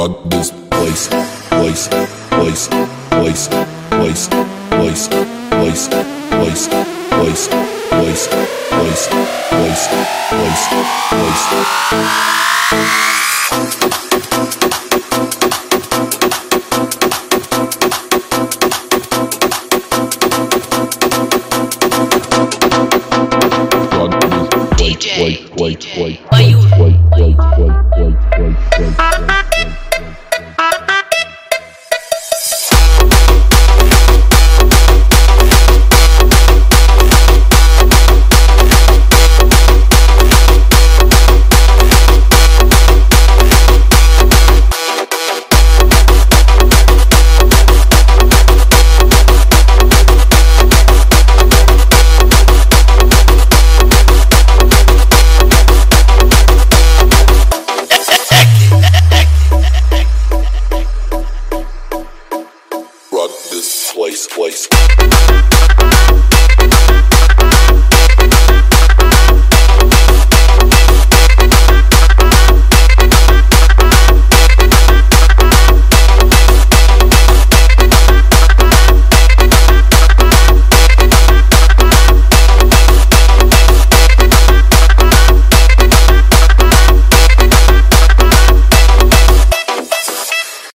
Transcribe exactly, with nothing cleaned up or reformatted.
rock this place, place, place, place, place, place, place, place, place, place, place, place, place, place. D J, Wait, D J, wait, are you? wait, wait, wait, wait, wait, wait, wait. Rock this place, place.